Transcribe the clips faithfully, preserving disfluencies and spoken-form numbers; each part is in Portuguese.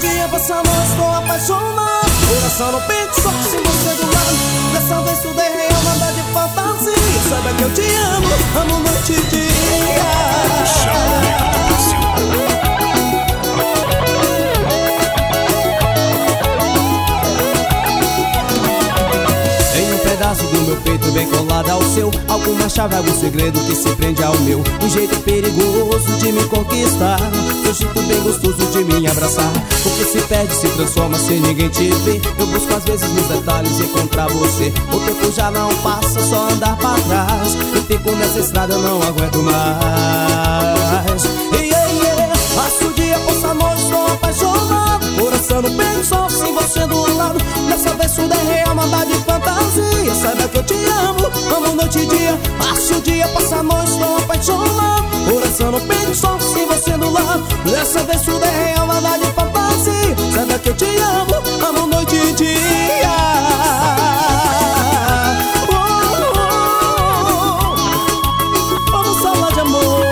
dia passa a noite, estou apaixonado. Coração no peito, só sem você do lado. Dessa vez tudo é real, nada de fantasia. Saiba que eu te amo, amo noite e dia. Em um pedaço do meu peito bem colado ao seu, alguma chave, algum segredo que se prende ao meu. Um jeito perigoso de me conquistar, um jeito bem gostoso de me abraçar. O que se perde se transforma sem ninguém te ver. Eu busco às vezes nos detalhes encontrar você. O tempo já não passa, só andar pra trás. Eu fico nessa estrada, eu não aguento mais. Yeah, yeah. Passo o dia, passo a noite, estou apaixonado. Coração no peito, só sem você do lado. Dessa vez tudo é real, nada de fantasia. Saiba que eu te amo, amo noite e dia. Passo o dia, passo a noite, estou apaixonado. Coração no peito, só sem você do lado. Dessa vez tudo é real, nada de fantasia. Saiba que eu te amo, amo noite e dia. Vamos falar de amor.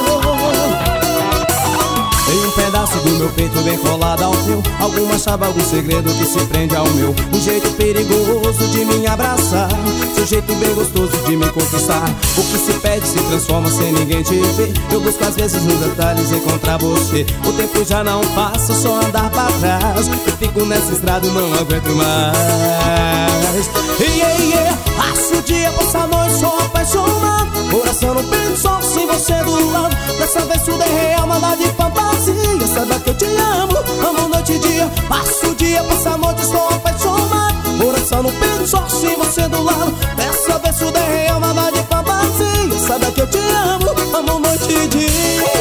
Em um pedaço do meu peito bem colado ao teu, alguma chave, algum segredo que se prende ao meu. Um jeito perigoso de me abraçar, seu jeito bem gostoso de me conquistar. O que se pede se transforma sem ninguém te ver. Eu busco às vezes nos detalhes encontrar você. O tempo já não passa, só andar pra trás. Eu fico nessa estrada, não aguento mais. Yeah, yeah. Passo o dia, passo a noite, sou apaixonado. Coração no peito, só sem você do lado. Dessa vez tudo é real, nada de fantasia. Saiba que eu te amo, amo noite e dia. Passo o dia, passo a noite, estou apaixonado. Coração no peito, só sem você do lado. Dessa vez tudo é real, nada de fantasia. Saiba que eu te amo, amo noite e dia.